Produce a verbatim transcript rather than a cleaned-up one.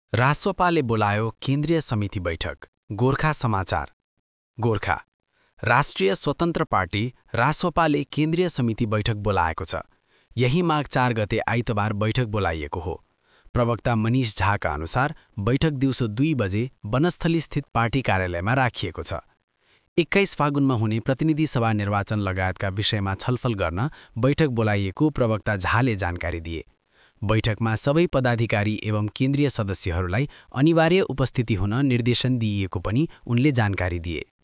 रासोपाले बोलायो केन्द्रीय समिति बैठक। गोर्खा समाचार। गोर्खा राष्ट्रिय स्वतन्त्र पार्टी रासोपाले केन्द्रीय समिति बैठक बोलाएको छ। यही माघ चार गते आइतबार बैठक बोलाइएको हो। प्रवक्ता मनिष झाका अनुसार बैठक दिउँसो दुई बजे वनस्थलीस्थित पार्टी कार्यालयमा राखिएको छ। एक्काइस फागुनमा हुने प्रतिनिधि सभा निर्वाचन लगायतका विषयमा छलफल गर्न बैठक बोलाइएको प्रवक्ता झाले जानकारी दिए। बैठकमा सबै पदाधिकारी एवं केन्द्रीय सदस्यहरूलाई अनिवार्य उपस्थिति हुन निर्देशन दिइएको पनि उनले जानकारी दिए।